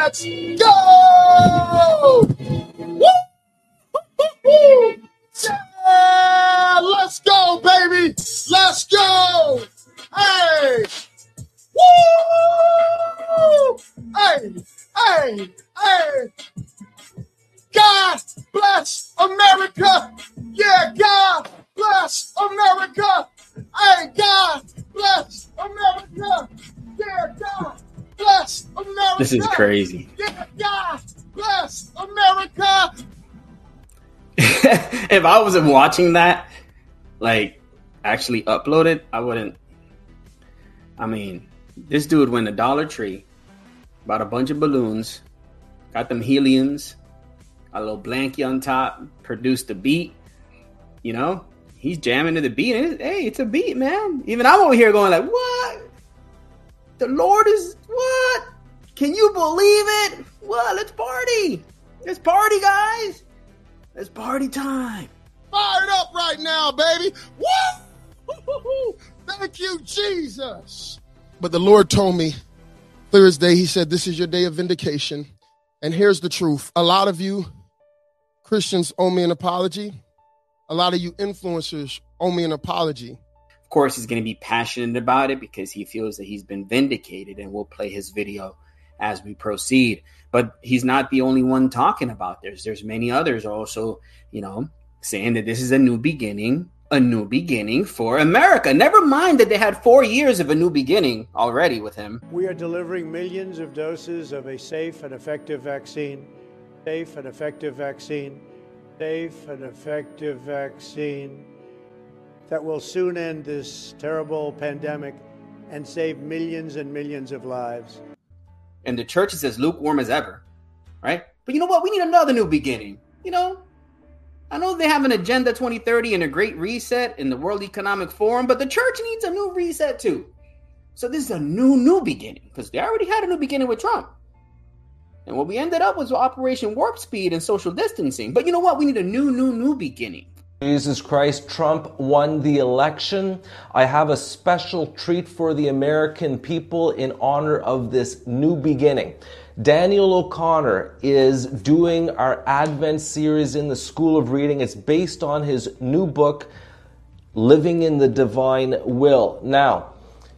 Let's go! Woo! Yeah! Let's go, baby! Let's go! Hey! Woo! Hey! Hey! Hey! God bless America! Yeah, God bless America! Hey, God bless America! Yeah, God bless America! This is crazy. Yeah, God bless America! If I wasn't watching that, like, actually uploaded, I wouldn't. I mean, this dude went to Dollar Tree, bought a bunch of balloons, got them heliums, a little blankie on top, produced a beat. You know, he's jamming to the beat. And it's a beat, man. Even I'm over here going like, what? The Lord is what? Can you believe it? What? Let's party. Let's party, guys. It's party time. Fired up right now, baby. Woo! Thank you, Jesus. But the Lord told me Thursday, he said, this is your day of vindication. And here's the truth. A lot of you Christians owe me an apology. A lot of you influencers owe me an apology. Of course, he's going to be passionate about it because he feels that he's been vindicated, and we'll play his video as we proceed. But he's not the only one talking about this. There's many others also, saying that this is a new beginning for America. Never mind that they had 4 years of a new beginning already with him. We are delivering millions of doses of a safe and effective vaccine. Safe and effective vaccine. Safe and effective vaccine that will soon end this terrible pandemic and save millions and millions of lives. And the church is as lukewarm as ever, right? But you know what? We need another new beginning. I know they have an Agenda 2030 and a great reset in the World Economic Forum, but the church needs a new reset too. So this is a new beginning because they already had a new beginning with Trump. And what we ended up was Operation Warp Speed and social distancing. But you know what? We need a new beginning. Jesus Christ, Trump won the election. I have a special treat for the American people in honor of this new beginning. Daniel O'Connor is doing our Advent series in the School of Reading. It's based on his new book, Living in the Divine Will. Now,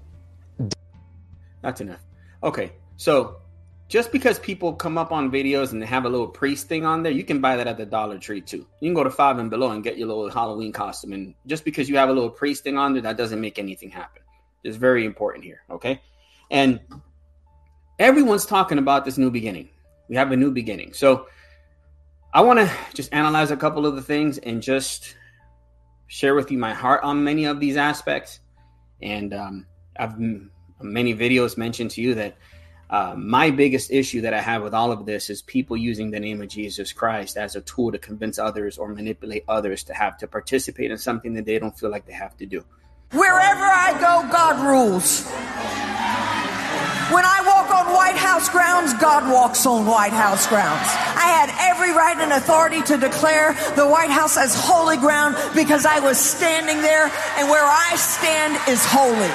that's enough. Okay, so just because people come up on videos and they have a little priest thing on there, you can buy that at the Dollar Tree too. You can go to Five and Below and get your little Halloween costume. And just because you have a little priest thing on there, that doesn't make anything happen. It's very important here, okay? And everyone's talking about this new beginning. We have a new beginning. So I want to just analyze a couple of the things and just share with you my heart on many of these aspects. And I've many videos mentioned to you that my biggest issue that I have with all of this is people using the name of Jesus Christ as a tool to convince others or manipulate others to have to participate in something that they don't feel like they have to do. Wherever I go, God rules. When I walk on White House grounds, God walks on White House grounds. I had every right and authority to declare the White House as holy ground because I was standing there, and where I stand is holy.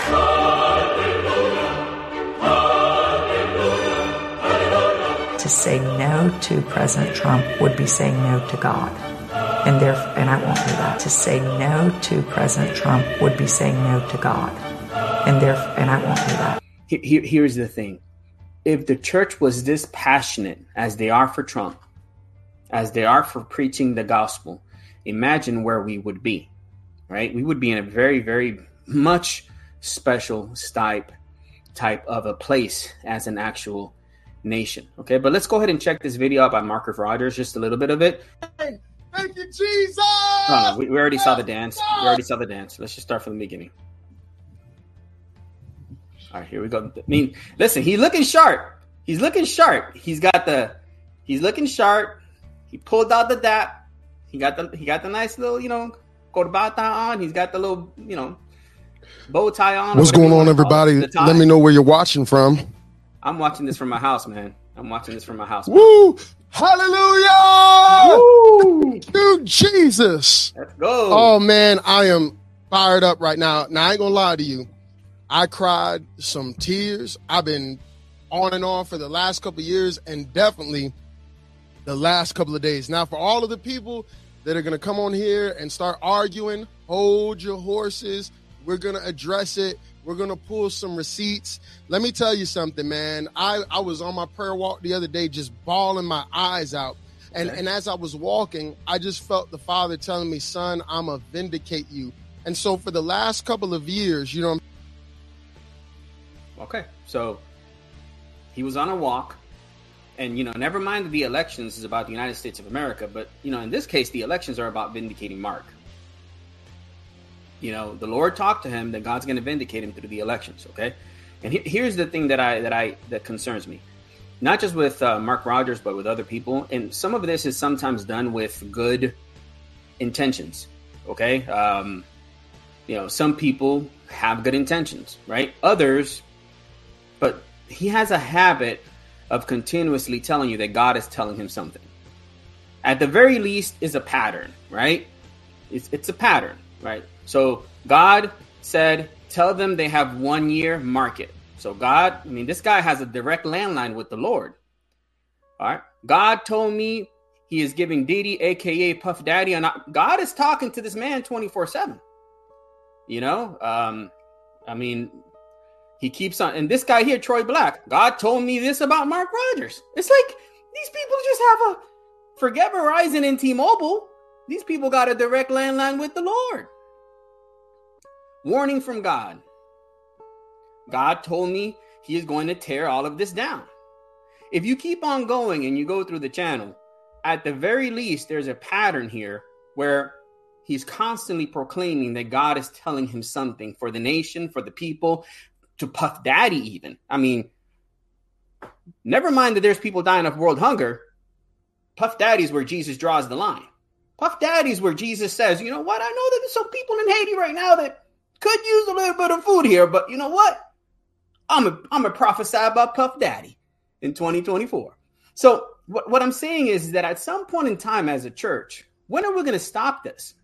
To say no to President Trump would be saying no to God. And I won't do that. To say no to President Trump would be saying no to God. And I won't do that. Here's the thing. If the church was this passionate as they are for Trump, as they are for preaching the gospel, imagine where we would be, right? We would be in a very, very much special type of a place as an actual nation. Okay, but let's go ahead and check this video out by Marcus Rogers, just a little bit of it. Hey, thank you, Jesus! No, we already saw the dance. Let's just start from the beginning. All right, here we go. I mean, listen, he's looking sharp. He's looking sharp. He's looking sharp. He pulled out the dap. He got the nice little, corbata on. He's got the little, bow tie on. What's going on, everybody? Let me know where you're watching from. I'm watching this from my house, man. Woo! Hallelujah! Woo! Dude, Jesus. Let's go. Oh, man, I am fired up right now. Now, I ain't gonna lie to you. I cried some tears. I've been on and on for the last couple of years, and definitely the last couple of days. Now, for all of the people that are going to come on here and start arguing, hold your horses. We're going to address it. We're going to pull some receipts. Let me tell you something, man. I was on my prayer walk the other day just bawling my eyes out. And as I was walking, I just felt the Father telling me, son, I'm going to vindicate you. And so for the last couple of years, you know. Okay, so he was on a walk. And, you know, never mind that the elections is about the United States of America. But, you know, in this case, the elections are about vindicating Mark. You know, the Lord talked to him that God's going to vindicate him through the elections. Okay. And here's the thing that concerns me, not just with Mark Rogers, but with other people. And some of this is sometimes done with good intentions. Okay. You know, some people have good intentions, right? Others, but he has a habit of continuously telling you that God is telling him something. At the very least is a pattern, right? It's a pattern, right? So God said, tell them they have 1 year, mark it. So God, I mean, this guy has a direct landline with the Lord. All right. God told me he is giving Diddy, aka Puff Daddy, and God is talking to this man 24/7. You know, I mean, he keeps on, and this guy here, Troy Black, God told me this about Mark Rogers. It's like these people just have forget Verizon and T-Mobile. These people got a direct landline with the Lord. Warning from God. God told me he is going to tear all of this down. If you keep on going and you go through the channel, at the very least, there's a pattern here where he's constantly proclaiming that God is telling him something for the nation, for the people, to Puff Daddy even. I mean, never mind that there's people dying of world hunger. Puff Daddy's where Jesus draws the line. Puff Daddy's where Jesus says, you know what? I know that there's some people in Haiti right now that could use a little bit of food here, but you know what? I'm a prophesy about Puff Daddy in 2024. So what I'm saying is that at some point in time as a church, when are we going to stop this?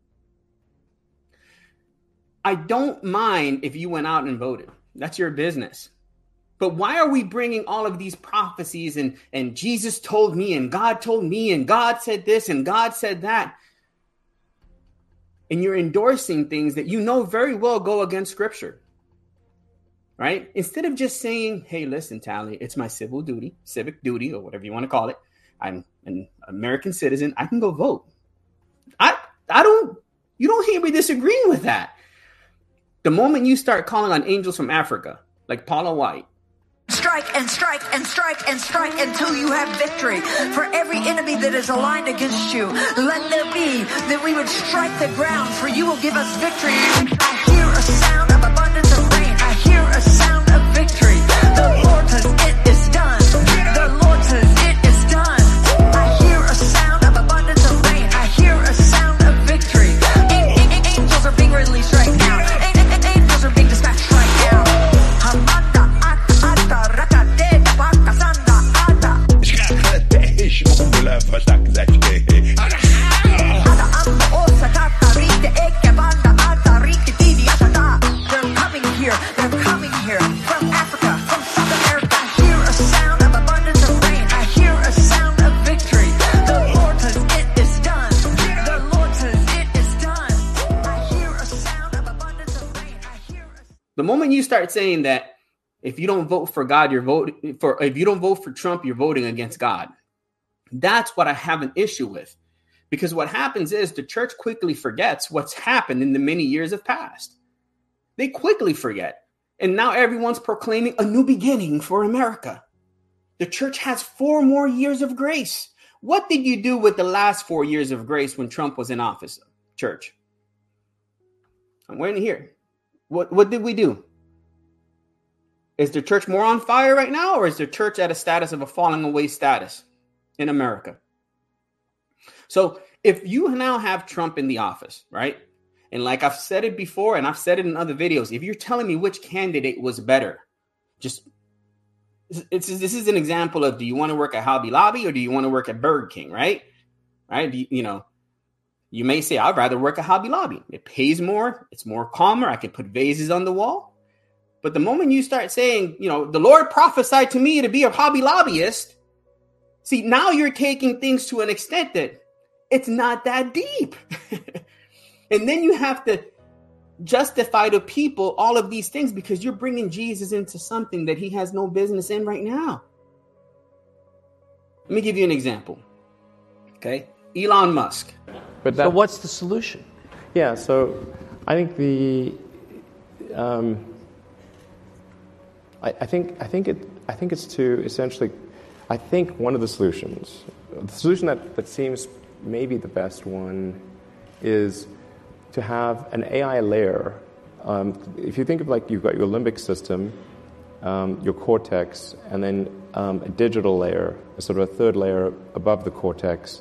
I don't mind if you went out and voted. That's your business. But why are we bringing all of these prophecies and Jesus told me and God told me and God said this and God said that? And you're endorsing things that you know very well go against Scripture, right? Instead of just saying, hey, listen, Tally, it's my civic duty, or whatever you want to call it. I'm an American citizen. I can go vote. You don't hear me disagreeing with that. The moment you start calling on angels from Africa, like Paula White, Strike and strike and strike and strike until you have victory. For every enemy that is aligned against you, let there be that we would strike the ground, for you will give us victory. I hear a sound of abundance of rain. I hear a sound of victory. The Lord says it is done. The Lord says it is done. I hear a sound of abundance of rain. I hear a sound of victory. Angels are being released right now. Angels are being dispatched right now. They're coming here from Africa, from South America. I hear a sound of abundance of rain. I hear a sound of victory. The Lord says it is done. The Lord says it is done. I hear a sound of abundance of rain. The moment you start saying that if you don't vote for God, if you don't vote for Trump, you're voting against God. That's what I have an issue with. Because what happens is the church quickly forgets what's happened in the many years of past. They quickly forget. And now everyone's proclaiming a new beginning for America. The church has 4 more years of grace. What did you do with the last 4 years of grace when Trump was in office, church? I'm waiting here. What did we do? Is the church more on fire right now, or is the church at a status of a falling away status in America? So if you now have Trump in the office, right? And like I've said it before, and I've said it in other videos, if you're telling me which candidate was better, this is an example of, do you want to work at Hobby Lobby or do you want to work at Burger King, right? Right? You may say, I'd rather work at Hobby Lobby. It pays more. It's more calmer. I can put vases on the wall. But the moment you start saying, the Lord prophesied to me to be a Hobby Lobbyist, see, now you're taking things to an extent that it's not that deep. And then you have to justify to people all of these things because you're bringing Jesus into something that he has no business in right now. Let me give you an example. Okay. Elon Musk. So what's the solution? Yeah, so I think I think it's to essentially, I think one of the solutions that seems maybe the best one is to have an AI layer. If you think of like you've got your limbic system, your cortex, and then a digital layer, a sort of a third layer above the cortex,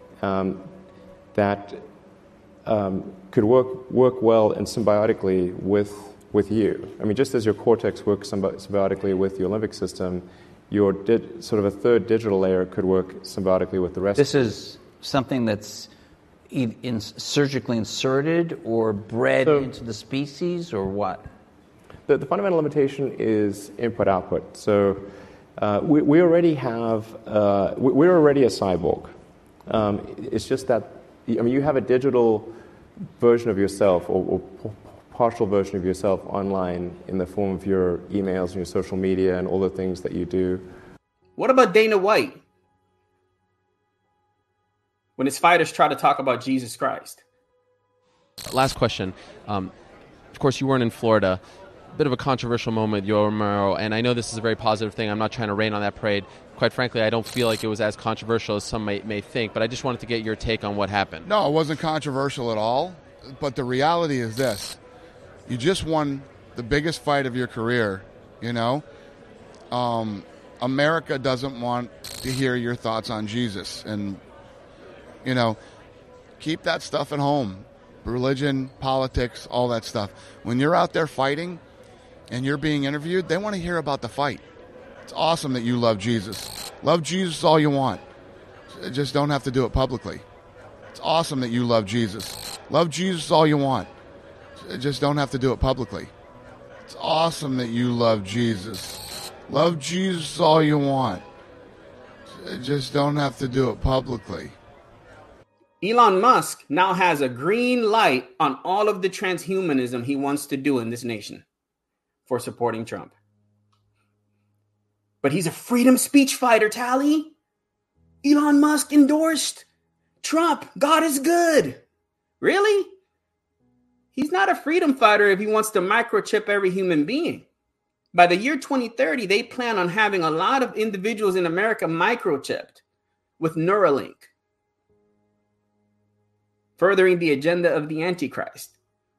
that could work well and symbiotically with you. I mean, just as your cortex works symbiotically with your limbic system, your sort of a third digital layer could work symbiotically with the rest. This is something that's surgically inserted or bred into the species, or what? The fundamental limitation is input-output. So we already have, we're already a cyborg. It's just that, you have a digital version of yourself or partial version of yourself online in the form of your emails and your social media and all the things that you do. What about Dana White? When his fighters try to talk about Jesus Christ. Last question. Of course, you weren't in Florida. A bit of a controversial moment, Yoel Romero, and I know this is a very positive thing. I'm not trying to rain on that parade. Quite frankly, I don't feel like it was as controversial as some may think, but I just wanted to get your take on what happened. No, it wasn't controversial at all, but the reality is this. You just won the biggest fight of your career, America doesn't want to hear your thoughts on Jesus, and keep that stuff at home. Religion, politics, all that stuff. When you're out there fighting and you're being interviewed, they want to hear about the fight. It's awesome that you love Jesus. Love Jesus all you want. Just don't have to do it publicly. It's awesome that you love Jesus. Love Jesus all you want. Just don't have to do it publicly. It's awesome that you love Jesus. Love Jesus all you want. Just don't have to do it publicly. Elon Musk now has a green light on all of the transhumanism he wants to do in this nation for supporting Trump. But he's a freedom speech fighter, Tally. Elon Musk endorsed Trump. God is good. Really? He's not a freedom fighter if he wants to microchip every human being. By the year 2030, they plan on having a lot of individuals in America microchipped with Neuralink, furthering the agenda of the Antichrist.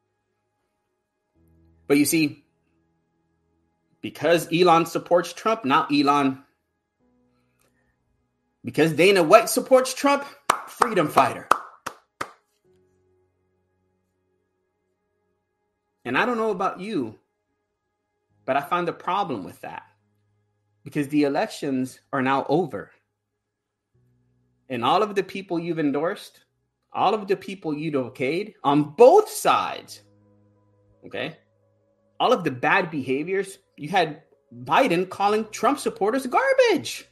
But you see, because Elon supports Trump, because Dana White supports Trump, freedom fighter. And I don't know about you, but I find a problem with that because the elections are now over. And all of the people you've endorsed, all of the people you'd okayed on both sides, okay? All of the bad behaviors, you had Biden calling Trump supporters garbage.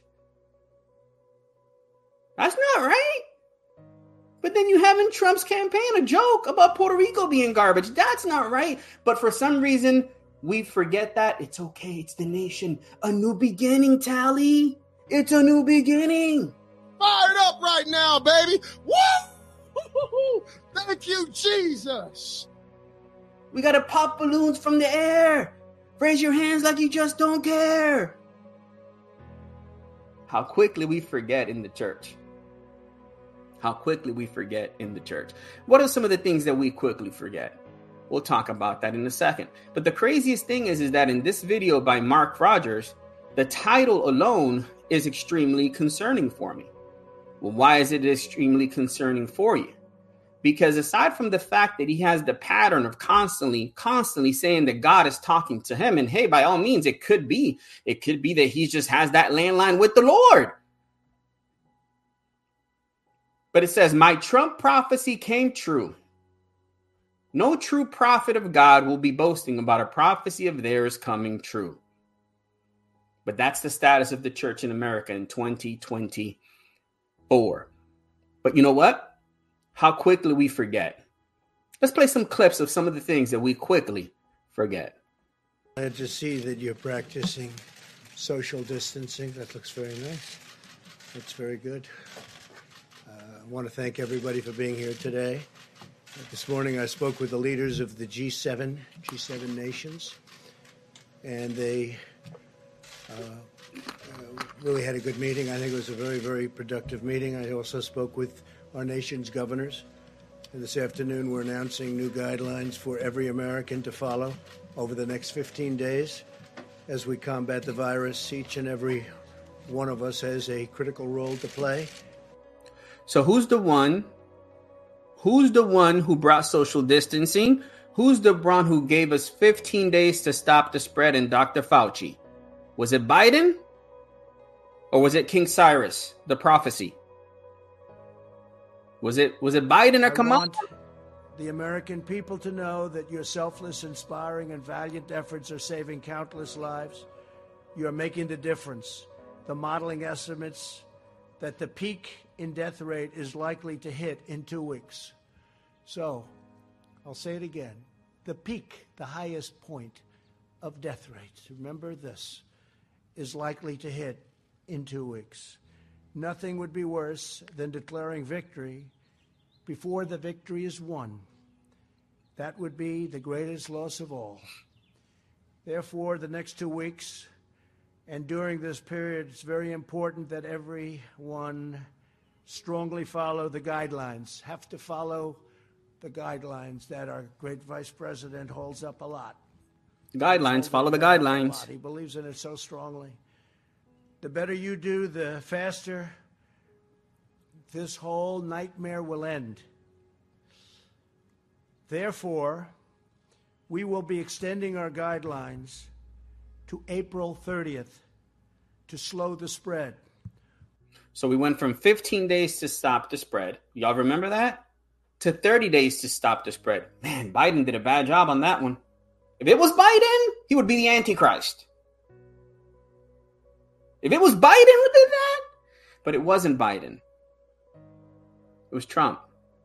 That's not right. But then you have in Trump's campaign a joke about Puerto Rico being garbage. That's not right. But for some reason, we forget that. It's okay. It's the nation. A new beginning, Tally. It's a new beginning. Fired up right now, baby. Woo! Thank you, Jesus. We got to pop balloons from the air. Raise your hands like you just don't care. How quickly we forget in the church. How quickly we forget in the church. What are some of the things that we quickly forget? We'll talk about that in a second. But the craziest thing is that in this video by Mark Rogers, the title alone is extremely concerning for me. Well, why is it extremely concerning for you? Because aside from the fact that he has the pattern of constantly saying that God is talking to him, and hey, by all means, it could be that he just has that landline with the Lord. But it says, my Trump prophecy came true. No true prophet of God will be boasting about a prophecy of theirs coming true. But that's the status of the church in America in 2024. But you know what? How quickly we forget. Let's play some clips of some of the things that we quickly forget. Glad to see that you're practicing social distancing. That looks very nice. That's very good. I want to thank everybody for being here today. This morning I spoke with the leaders of the G7 nations, and they really had a good meeting. I think it was a very, very productive meeting. I also spoke with our nation's governors. And this afternoon we're announcing new guidelines for every American to follow over the next 15 days as we combat the virus. Each and every one of us has a critical role to play. So who's the one who brought social distancing? Who's the one who gave us 15 days to stop the spread in Dr. Fauci? Was it Biden? Or was it King Cyrus, the prophecy? Was it Biden or Kamala? I want the American people to know that your selfless, inspiring, and valiant efforts are saving countless lives. You are making the difference. The modeling estimates that the peak in death rate is likely to hit in 2 weeks. So, I'll say it again. The peak, the highest point of death rates, remember this, is likely to hit in 2 weeks. Nothing would be worse than declaring victory before the victory is won. That would be the greatest loss of all. Therefore, the next 2 weeks and during this period, it's very important that everyone strongly follow the guidelines, have to follow the guidelines that our great Vice President holds up a lot. Guidelines, follow the guidelines. He believes in it so strongly. The better you do, the faster this whole nightmare will end. Therefore, we will be extending our guidelines to April 30th to slow the spread. So we went from 15 days to stop the spread. Y'all remember that? To 30 days to stop the spread. Man, Biden did a bad job on that one. If it was Biden, he would be the Antichrist. If it was Biden who did that, but it wasn't Biden. It was Trump.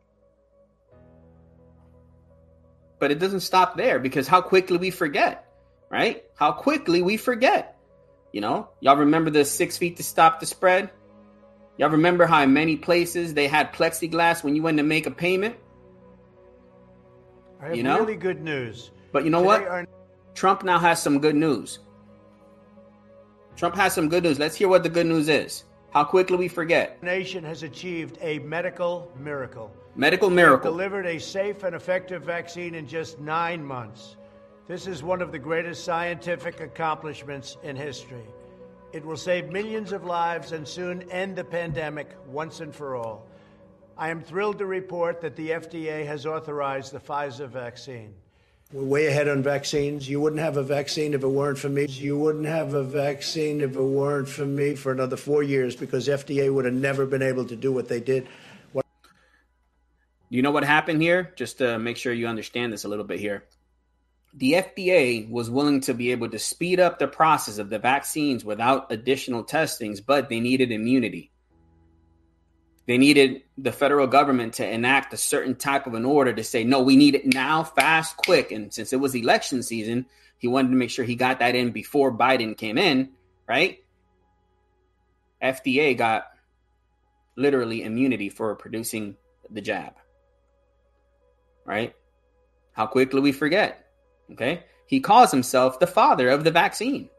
But it doesn't stop there, because how quickly we forget, right? How quickly we forget. You know, y'all remember the 6 feet to stop the spread? Y'all remember how in many places they had plexiglass when you went to make a payment? I have really good news. But you know what? Trump now has some good news. Trump has some good news. Let's hear what the good news is. How quickly we forget. The nation has achieved a medical miracle. Medical miracle. Delivered a safe and effective vaccine in just 9 months. This is one of the greatest scientific accomplishments in history. It will save millions of lives and soon end the pandemic once and for all. I am thrilled to report that the FDA has authorized the Pfizer vaccine. We're way ahead on vaccines. You wouldn't have a vaccine if it weren't for me. You wouldn't have a vaccine if it weren't for me for another 4 years, because FDA would have never been able to do what they did. You know what happened here? Just to make sure you understand this a little bit here. The FDA was willing to be able to speed up the process of the vaccines without additional testings, but they needed immunity. They needed the federal government to enact a certain type of an order to say, no, we need it now, fast, quick. And since it was election season, he wanted to make sure he got that in before Biden came in, right? FDA got literally immunity for producing the jab, right? How quickly we forget. Okay, he calls himself the father of the vaccine.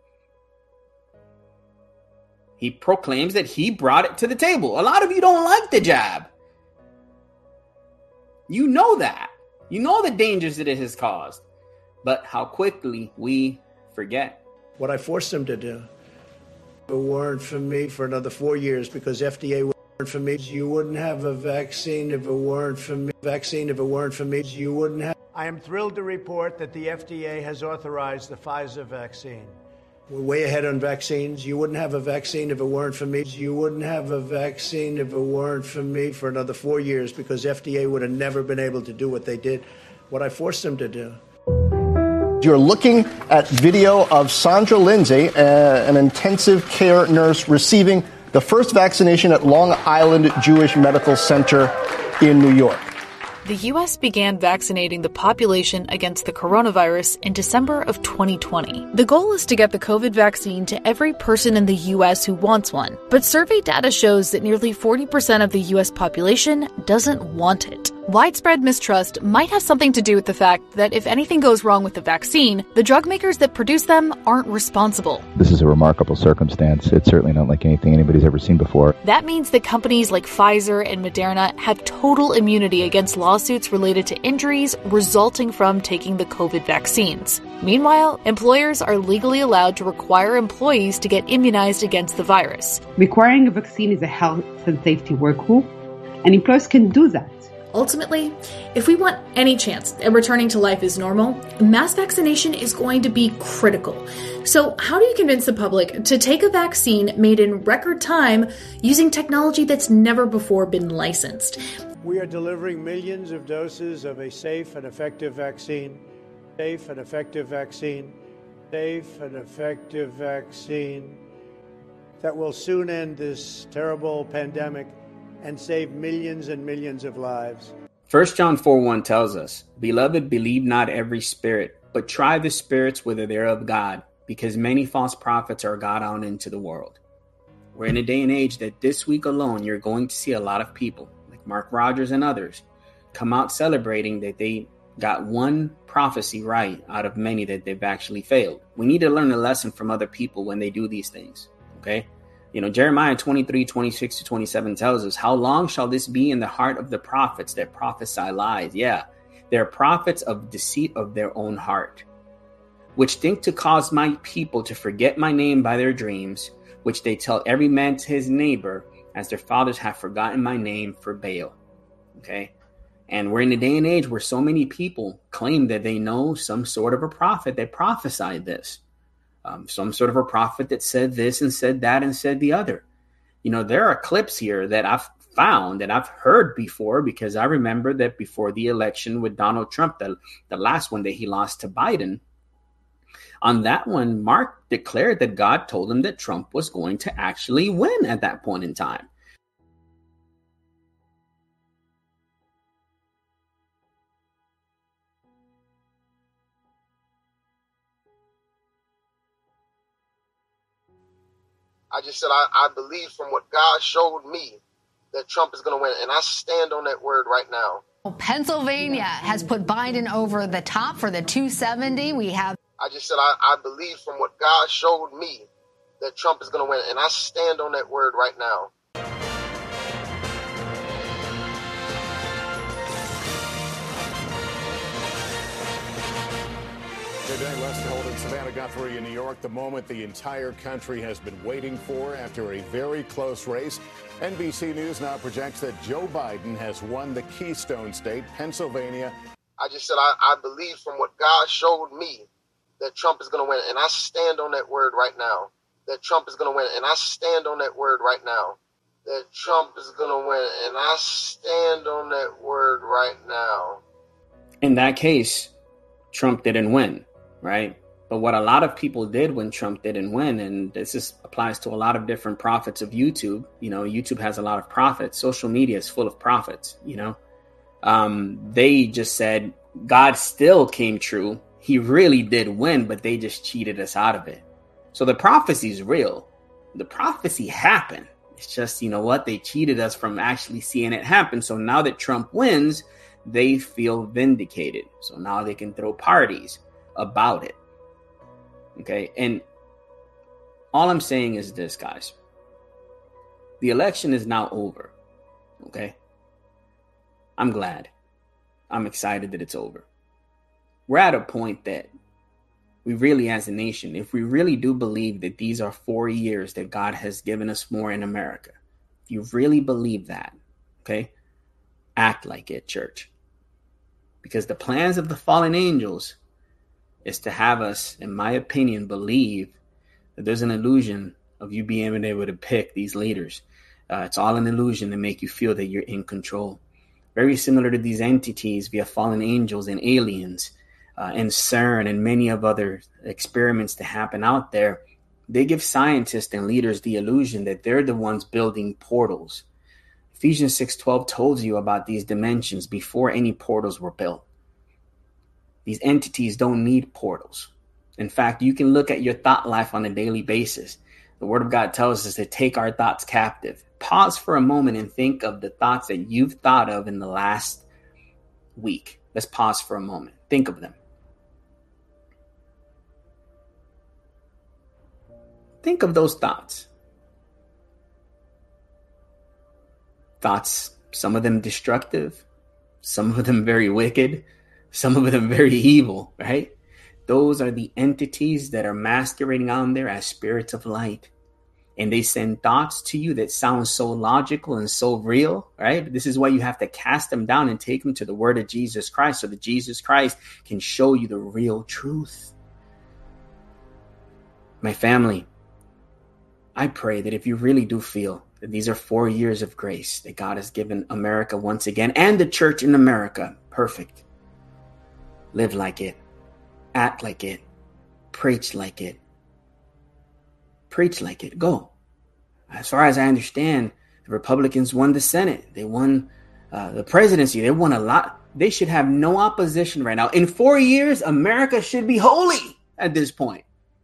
He proclaims that he brought it to the table. A lot of you don't like the jab. You know that. You know the dangers that it has caused. But how quickly we forget. What I forced him to do. If it weren't for me for another 4 years, because FDA weren't for me. You wouldn't have a vaccine if it weren't for me. Vaccine if it weren't for me. You wouldn't have. I am thrilled to report that the FDA has authorized the Pfizer vaccine. We're way ahead on vaccines. You wouldn't have a vaccine if it weren't for me. You wouldn't have a vaccine if it weren't for me for another 4 years, because FDA would have never been able to do what they did, what I forced them to do. You're looking at video of Sandra Lindsay, an intensive care nurse receiving the first vaccination at Long Island Jewish Medical Center in New York. The U.S. began vaccinating the population against the coronavirus in December of 2020. The goal is to get the COVID vaccine to every person in the U.S. who wants one. But survey data shows that nearly 40% of the U.S. population doesn't want it. Widespread mistrust might have something to do with the fact that if anything goes wrong with the vaccine, the drug makers that produce them aren't responsible. This is a remarkable circumstance. It's certainly not like anything anybody's ever seen before. That means that companies like Pfizer and Moderna have total immunity against lawsuits related to injuries resulting from taking the COVID vaccines. Meanwhile, employers are legally allowed to require employees to get immunized against the virus. Requiring a vaccine is a health and safety work rule, and employers can do that. Ultimately, if we want any chance at returning to life as normal, mass vaccination is going to be critical. So how do you convince the public to take a vaccine made in record time using technology that's never before been licensed? We are delivering millions of doses of a safe and effective vaccine, safe and effective vaccine, safe and effective vaccine that will soon end this terrible pandemic and save millions and millions of lives. 1 John 4:1 tells us, "Beloved, believe not every spirit, but try the spirits whether they're of God, because many false prophets are gone out into the world." We're in a day and age that this week alone, you're going to see a lot of people, like Mark Rogers and others, come out celebrating that they got one prophecy right out of many that they've actually failed. We need to learn a lesson from other people when they do these things, okay? You know, Jeremiah 23:26-27 tells us, "How long shall this be in the heart of the prophets that prophesy lies?" Yeah, they're prophets of deceit of their own heart, which think to cause my people to forget my name by their dreams, which they tell every man to his neighbor, as their fathers have forgotten my name for Baal. Okay? And we're in a day and age where so many people claim that they know some sort of a prophet that prophesied this. Some sort of a prophet that said this and said that and said the other. You know, there are clips here that I've found that I've heard before, because I remember that before the election with Donald Trump, the last one that he lost to Biden, on that one, Mark declared that God told him that Trump was going to actually win at that point in time. I just said, I believe from what God showed me that Trump is going to win. And I stand on that word right now. Pennsylvania has put Biden over the top for the 270. I just said, I believe from what God showed me that Trump is going to win. And I stand on that word right now. Today, Lester Holt and Savannah Guthrie in New York, the moment the entire country has been waiting for after a very close race. NBC News now projects that Joe Biden has won the Keystone State, Pennsylvania. I just said, I believe from what God showed me that Trump is going to win. And I stand on that word right now. That Trump is going to win. And I stand on that word right now. That Trump is going to win. And I stand on that word right now. In that case, Trump didn't win. Right. But what a lot of people did when Trump didn't win, and this applies to a lot of different prophets of YouTube. You know, YouTube has a lot of prophets. Social media is full of prophets. You know, they just said God still came true. He really did win, but they just cheated us out of it. So the prophecy is real. The prophecy happened. It's just, you know what? They cheated us from actually seeing it happen. So now that Trump wins, they feel vindicated. So now they can throw parties about it. Okay. And all I'm saying is this, guys. The election is now over. Okay. I'm glad. I'm excited that it's over. We're at a point that we really, as a nation, if we really do believe that these are 4 years that God has given us more in America, if you really believe that, okay, act like it, church. Because the plans of the fallen angels is to have us, in my opinion, believe There's an illusion of you being able to pick these leaders. It's all an illusion to make you feel that you're in control. Very similar to these entities via fallen angels and aliens and CERN and many of other experiments that happen out there. They give scientists and leaders the illusion that they're the ones building portals. Ephesians 6:12 told you about these dimensions before any portals were built. These entities don't need portals. In fact, you can look at your thought life on a daily basis. The Word of God tells us to take our thoughts captive. Pause for a moment and think of the thoughts that you've thought of in the last week. Let's pause for a moment. Think of them. Think of those thoughts. Thoughts, some of them destructive, some of them very wicked, some of them very evil, right? Those are the entities that are masquerading on there as spirits of light. And they send thoughts to you that sound so logical and so real, right? This is why you have to cast them down and take them to the word of Jesus Christ so that Jesus Christ can show you the real truth. My family, I pray that if you really do feel that these are 4 years of grace that God has given America once again and the church in America, perfect. Live like it. Act like it. Preach like it. Preach like it. Go. As far as I understand, the Republicans won the Senate. They won the presidency. They won a lot. They should have no opposition right now. In 4 years, America should be holy at this point.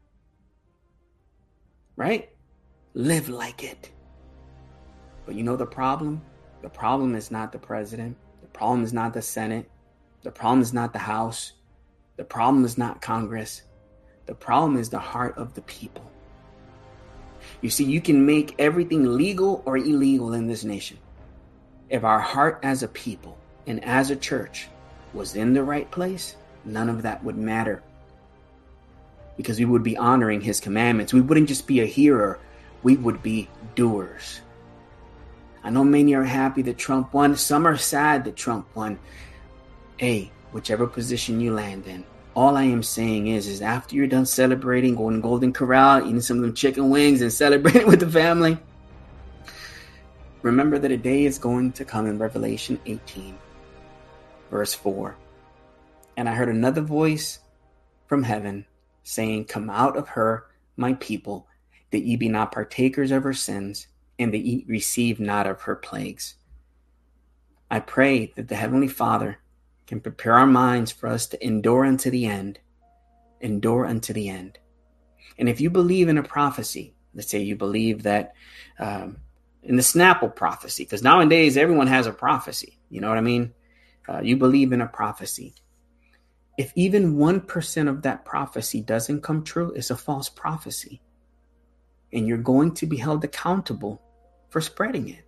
Right? Live like it. But you know the problem? The problem is not the president. The problem is not the Senate. The problem is not the House. The problem is not Congress. The problem is the heart of the people. You see, you can make everything legal or illegal in this nation. If our heart as a people and as a church was in the right place, none of that would matter. Because we would be honoring his commandments. We wouldn't just be a hearer. We would be doers. I know many are happy that Trump won. Some are sad that Trump won. Hey, whichever position you land in, all I am saying is after you're done celebrating, going to Golden Corral, eating some of them chicken wings and celebrating with the family, remember that a day is going to come in Revelation 18, verse 4. And I heard another voice from heaven saying, "Come out of her, my people, that ye be not partakers of her sins, and that ye receive not of her plagues." I pray that the Heavenly Father can prepare our minds for us to endure unto the end. Endure unto the end. And if you believe in a prophecy, let's say you believe that in the Snapple prophecy, because nowadays everyone has a prophecy. You know what I mean? You believe in a prophecy. If even 1% of that prophecy doesn't come true, it's a false prophecy. And you're going to be held accountable for spreading it.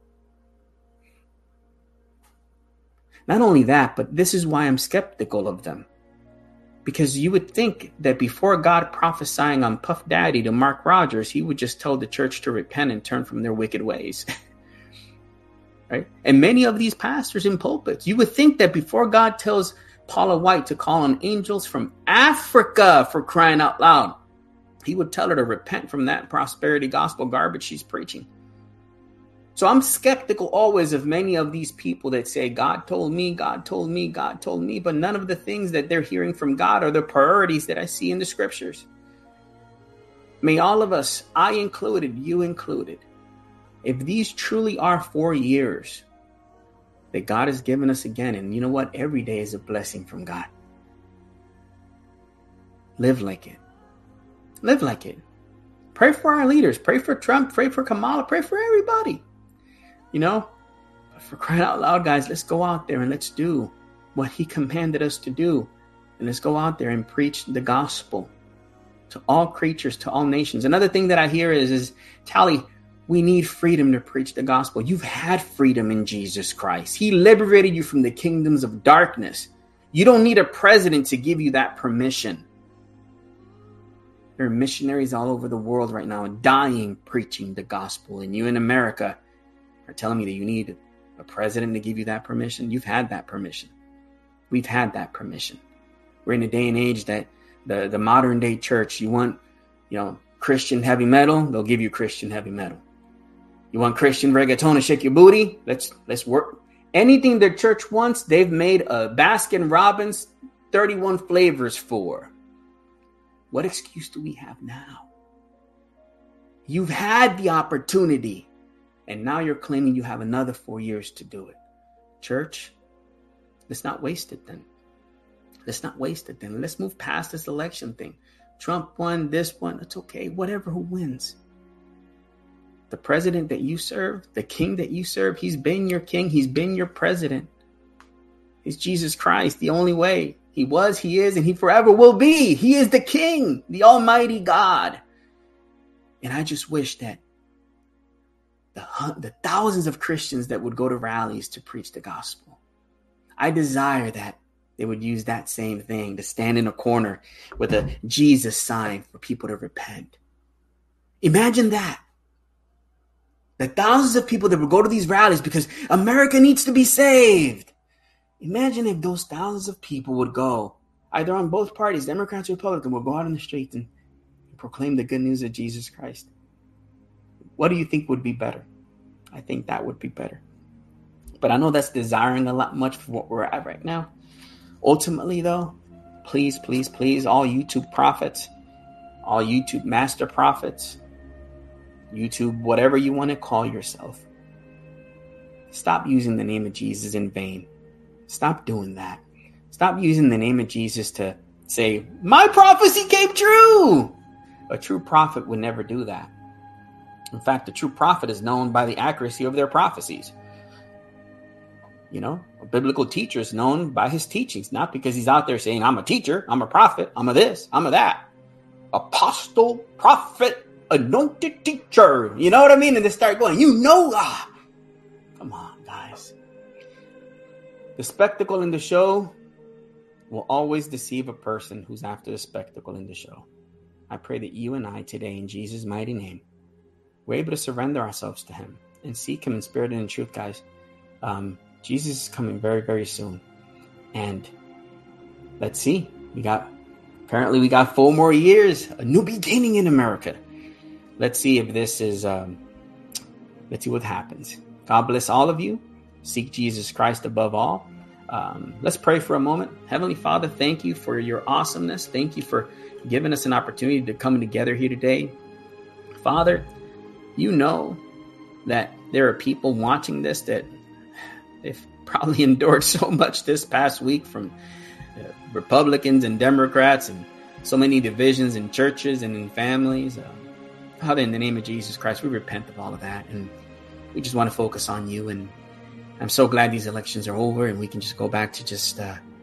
Not only that, but this is why I'm skeptical of them. Because you would think that before God prophesying on Puff Daddy to Mark Rogers, he would just tell the church to repent and turn from their wicked ways. Right? And many of these pastors in pulpits, you would think that before God tells Paula White to call on angels from Africa, for crying out loud, he would tell her to repent from that prosperity gospel garbage she's preaching. So I'm skeptical always of many of these people that say, God told me, God told me, God told me, but none of the things that they're hearing from God are the priorities that I see in the scriptures. May all of us, I included, you included, if these truly are 4 years that God has given us again, and you know what? Every day is a blessing from God. Live like it. Live like it. Pray for our leaders. Pray for Trump. Pray for Kamala. Pray for everybody. You know, for crying out loud, guys, let's go out there and let's do what he commanded us to do. And let's go out there and preach the gospel to all creatures, to all nations. Another thing that I hear is Tally, we need freedom to preach the gospel. You've had freedom in Jesus Christ. He liberated you from the kingdoms of darkness. You don't need a president to give you that permission. There are missionaries all over the world right now dying preaching the gospel. And you in America are telling me that you need a president to give you that permission. You've had that permission. We've had that permission. We're in a day and age that the modern day church, you want, Christian heavy metal, they'll give you Christian heavy metal. You want Christian reggaeton to shake your booty? Let's work. Anything the church wants, they've made a Baskin Robbins 31 flavors for. What excuse do we have now? You've had the opportunity, and now you're claiming you have another 4 years to do it. Church, let's not waste it then. Let's not waste it then. Let's move past this election thing. Trump won, this one, it's okay. Whatever, who wins. The president that you serve, the king that you serve, he's been your king. He's been your president. He's Jesus Christ, the only way. He was, he is, and he forever will be. He is the king, the almighty God. And I just wish that the thousands of Christians that would go to rallies to preach the gospel, I desire that they would use that same thing to stand in a corner with a Jesus sign for people to repent. Imagine that. The thousands of people that would go to these rallies because America needs to be saved. Imagine if those thousands of people would go, either on both parties, Democrats or Republicans, would go out on the streets and proclaim the good news of Jesus Christ. What do you think would be better? I think that would be better. But I know that's desiring a lot much for what we're at right now. Ultimately, though, please, please, please, all YouTube prophets, all YouTube master prophets, YouTube, whatever you want to call yourself, stop using the name of Jesus in vain. Stop doing that. Stop using the name of Jesus to say, my prophecy came true. A true prophet would never do that. In fact, a true prophet is known by the accuracy of their prophecies. You know, a biblical teacher is known by his teachings, not because he's out there saying, I'm a teacher, I'm a prophet, I'm a this, I'm a that. Apostle, prophet, anointed teacher. You know what I mean? And they start going, come on, guys. The spectacle in the show will always deceive a person who's after the spectacle in the show. I pray that you and I today, in Jesus' mighty name, we're able to surrender ourselves to him and seek him in spirit and in truth, guys. Jesus is coming very, very soon. And let's see. We got 4 more years, a new beginning in America. Let's see if this is, let's see what happens. God bless all of you. Seek Jesus Christ above all. Let's pray for a moment. Heavenly Father, thank you for your awesomeness. Thank you for giving us an opportunity to come together here today. Father, you know that there are people watching this that they've probably endured so much this past week from Republicans and Democrats and so many divisions in churches and in families. Father, in the name of Jesus Christ, we repent of all of that. And we just want to focus on you. And I'm so glad these elections are over and we can just go back to just,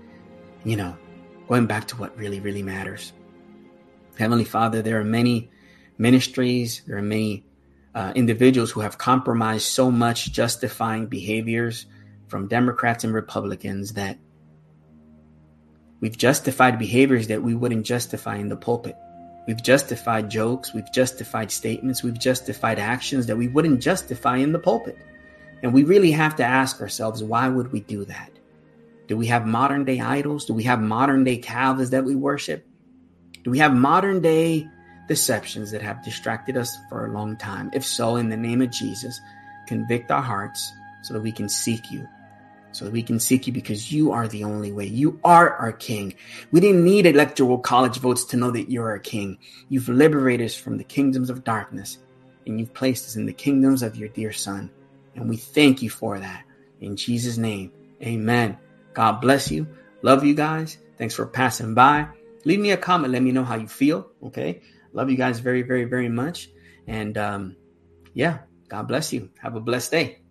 going back to what really, really matters. Heavenly Father, there are many ministries, there are many individuals who have compromised so much, justifying behaviors from Democrats and Republicans, that we've justified behaviors that we wouldn't justify in the pulpit. We've justified jokes, we've justified statements, we've justified actions that we wouldn't justify in the pulpit. And we really have to ask ourselves, why would we do that? Do we have modern day idols? Do we have modern day calves that we worship? Do we have modern day deceptions that have distracted us for a long time? If so, in the name of Jesus, convict our hearts so that we can seek you. So that we can seek you because you are the only way. You are our king. We didn't need electoral college votes to know that you're our king. You've liberated us from the kingdoms of darkness and you've placed us in the kingdoms of your dear son. And we thank you for that. In Jesus' name, amen. God bless you. Love you guys. Thanks for passing by. Leave me a comment. Let me know how you feel. Okay. Love you guys very, very, very much. And God bless you. Have a blessed day.